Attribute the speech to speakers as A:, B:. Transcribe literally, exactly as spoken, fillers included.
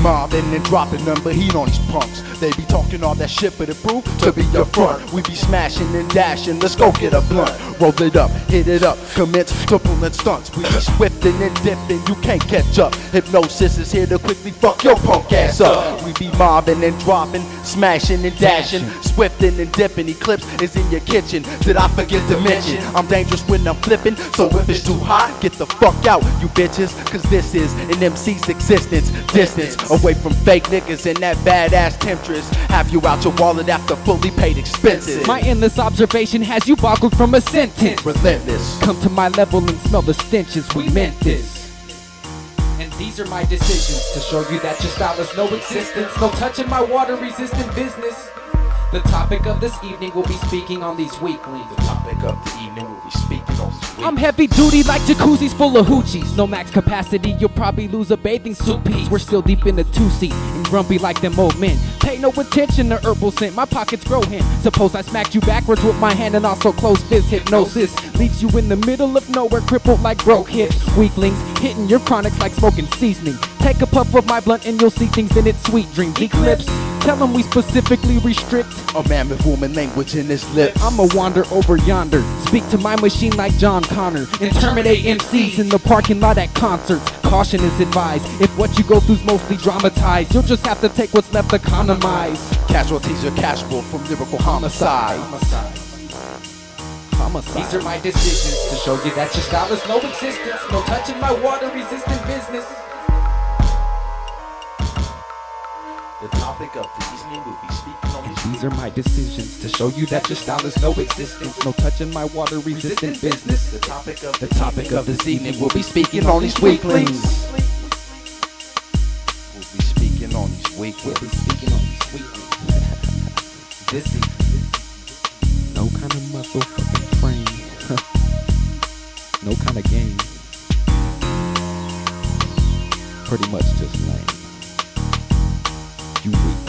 A: mobbing and dropping number heat on these punks. They be talking all that shit for the proof to be your front. We be smashing and dashing, let's go get a blunt. Roll it up, hit it up, commence to pulling stunts. We be swifting and dipping, you can't catch up. Hypnosis is here to quickly fuck your punk ass up. We be mobbing and dropping, smashing and dashing, swifting and dipping. Eclipse is in your kitchen, did I forget to mention? I'm dangerous when I'm flipping, so if it's too hot, get the fuck out, you bitches. Cause this is an M C's existence, distance away from fake niggas and that badass temptress. Have you out your wallet after fully paid expenses.
B: My endless observation has you boggled from a sentence.
A: Relentless.
B: Come to my level and smell the stenches, we meant this. And these are my decisions to show you that your style has no existence. No touching my water resistant business. The topic of this evening will be speaking on these weaklings.
A: The topic of the evening will be speaking on these weaklings.
B: I'm heavy duty like jacuzzis full of hoochies. No max capacity, you'll probably lose a bathing suit piece. We're still deep in the two-seat and grumpy like them old men. Pay no attention to herbal scent, my pockets grow him. Suppose I smacked you backwards with my hand and also close fist hypnosis. Leaves you in the middle of nowhere, crippled like broke hips. Weaklings, hitting your chronics like smoking seasoning. Take a puff of my blunt and you'll see things in its sweet dreams. Eclipse, tell them we specifically restrict
A: a man with woman language in his lips.
B: I'ma wander over yonder, speak to my machine like John Connor, and terminate M Cs in the parking lot at concerts. Caution is advised, if what you go through's mostly dramatized, you'll just have to take what's left economized.
A: Casualties are casual from lyrical homicide.
B: Homicide. Homicide. These are my decisions to show you that your style has no existence. No touching my water resistant business.
A: The topic of the evening will be speaking on these.
B: These are my decisions to show you that your style has no existence. No touching my water resistant business.
A: The topic of
B: the topic of this evening will be speaking on these weaklings.
A: We'll be speaking on these weaklings.
B: We'll be speaking on these weaklings. This evening. No kind of motherfucking frame. No kind of game. Pretty much just lame. You weak.